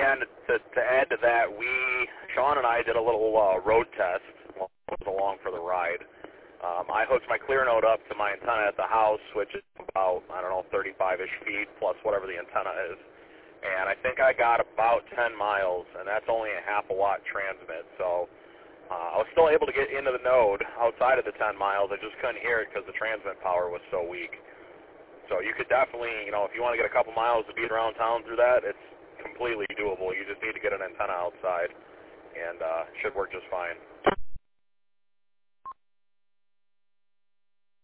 and to add to that, Sean and I did a little road test while I was along for the ride. I hooked my Clearnote up to my antenna at the house, which is about, 35-ish feet plus whatever the antenna is. And I think I got about 10 miles, and that's only a half a watt transmit. So I was still able to get into the node outside of the 10 miles. I just couldn't hear it because the transmit power was so weak. So you could definitely, if you want to get a couple miles to beat around town through that, it's completely doable. You just need to get an antenna outside, and it should work just fine.